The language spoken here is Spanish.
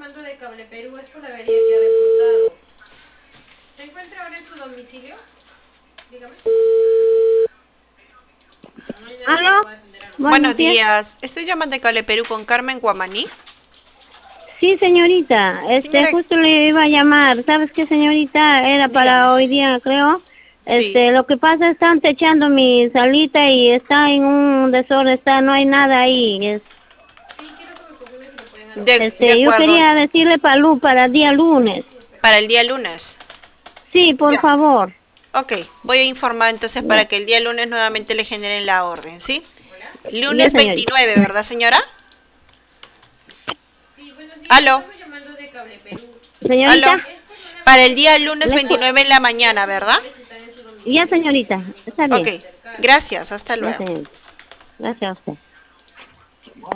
llamando de Cable Perú, es por la avería que ha reportado. ¿Se encuentra ahora en su domicilio? Dígame. No hay nadie que lo ¿Aló? pueda atender a nosotros. Buenos Buenos días. días. Estoy llamando de Cable Perú con Carmen Guamaní. Sí, señorita. Señora, Justo le iba a llamar. ¿Sabes qué, señorita? Era dígame. para hoy día, creo. Sí. Lo que pasa, están techando mi salita y está en un desorden, no hay nada ahí. Sí, quiero que me confirme si lo pueden De atender. Yo acuerdo. quería decirle para el día lunes. Para el día lunes. Sí, por Ya. favor. Ok. Voy a informar entonces para Ya, que el día lunes nuevamente le generen la orden, ¿sí? ya, Lunes señorita. 29, ¿verdad, señora? Sí, buenos días. Aló. Estamos llamando de Cable Perú. Aló. Señorita, Es con una Para el avería que día ha lunes le escu- 29 reportado en la y mañana, queremos ¿verdad? saber si está en su ya, domicilio y si señorita. algún miembro Está se puede Ok. bien. acercar. Gracias. Hasta Ya, luego. señorita. Gracias a usted.